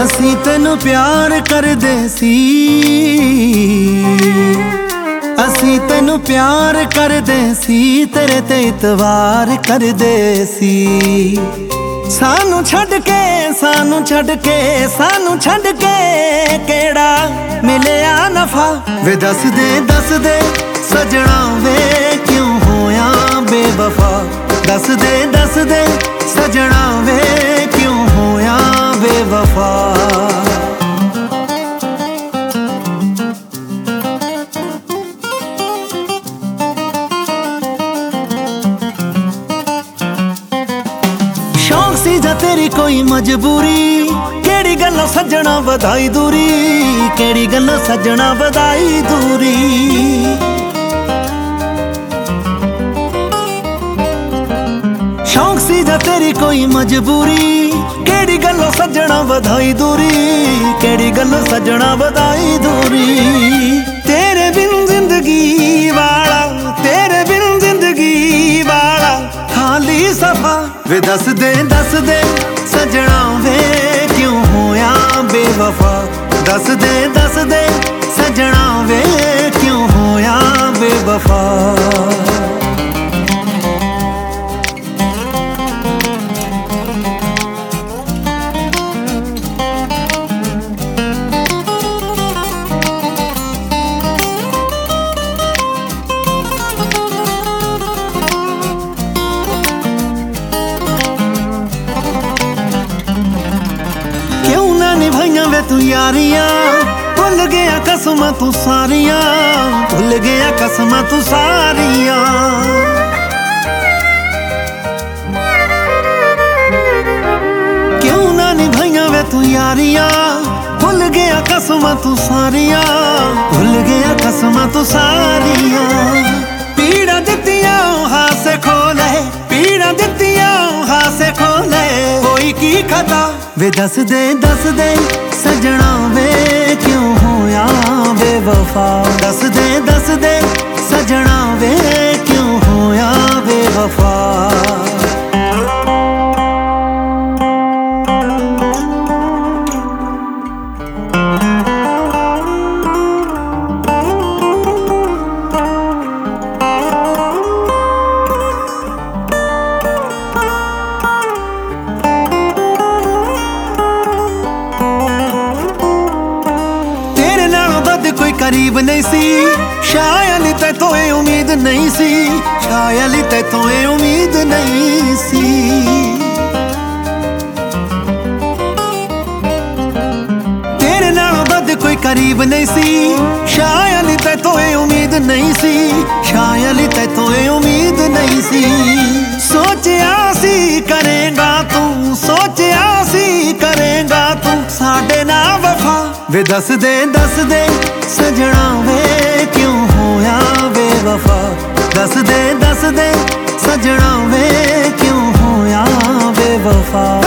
ਅਸੀਂ ਤੈਨੂੰ ਪਿਆਰ ਕਰਦੇ ਸੀ, ਅਸੀਂ ਤੈਨੂੰ ਪਿਆਰ ਕਰਦੇ ਸੀ, ਤੇਰੇ ਤੇ ਇਤਵਾਰ ਕਰਦੇ ਸੀ। ਸਾਨੂੰ ਛੱਡ ਕੇ, ਸਾਨੂੰ ਛੱਡ ਕੇ, ਸਾਨੂੰ ਛੱਡ ਕੇ ਕਿਹੜਾ ਮਿਲਿਆ ਨਫਾ। ਵੇ ਦੱਸ ਦੇ ਸਜਣਾ ਵੇ ਕਿਉਂ ਹੋਇਆ ਬੇਵਫਾ। ਦੱਸ ਦੇ ਸਜਣਾ ਵੇ ਕਿਉਂ ਹੋਇਆ ਬੇਵਫਾ। शौक सी जा तेरी कोई मजबूरी, केड़ी गल्लों सजना वधाई दूरी, केड़ी गल्लों सजना वधाई दूरी। शौक सी जा तेरी कोई मजबूरी, केड़ी गल्लों सजना वधाई दूरी, केड़ी गल्लों सजना वधाई दूरी। तेरे बिन जिंदगी वाला, तेरे बिन जिंदगी वाला खाली सफा। वे दस दे सजना वे क्यों होया बेवफा। दस दे सजना वे क्यों होया बेवफा। निभाइयां वे तू यारियां, भुल गया कसमां तू सारियां, भुल गया कसमां तू सारियां। क्यों ना निभाइयां वे तू यारियां, भुल गया कसमां तू सारियां, भुल गया कसमां तू सारियां। पीड़ा दित्तियां हासे खोले, पीड़ा दित्तियां हासे खोले, कोई की खता। वे दस दे सजना वे क्यों होया बेवफा। दस दे सजना वे क्यों होया बेवफा। कोई करीब नहीं सी, शायद तैथों ये उम्मीद नहीं सी, शायद तैथों ये उम्मीद नहीं सी। तेरे नाल बद कोई करीब नहीं सी, शायद तैथों ये उम्मीद नहीं सी, शायद तैथों ये उम्मीद नहीं सी। सोचिया सी करेगा तू, सोचिया सी करेगा तू साडे नाल वफा। वे दस दे सजना वे क्यों होया बेवफा। दस दे सजना वे क्यों होया बेवफा।